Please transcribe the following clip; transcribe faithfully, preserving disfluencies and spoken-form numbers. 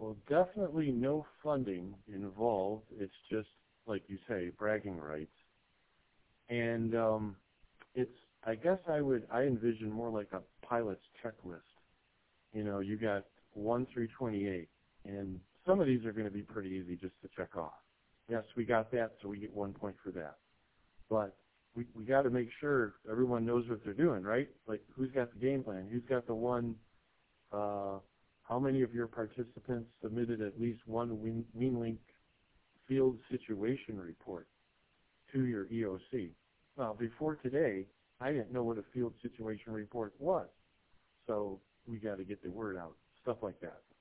Well, definitely no funding involved. It's just, like you say, bragging rights. And um, it's, I guess I would, I envision more like a pilot's checklist. You know, you got one through twenty-eight, and some of these are going to be pretty easy just to check off. Yes, we got that, so we get one point for that. But we we got to make sure everyone knows what they're doing, right? Like, who's got the game plan? Who's got the one? Uh, how many of your participants submitted at least one WeanLink field situation report to your E O C? Well, before today, I didn't know what a field situation report was, so we got to get the word out, stuff like that.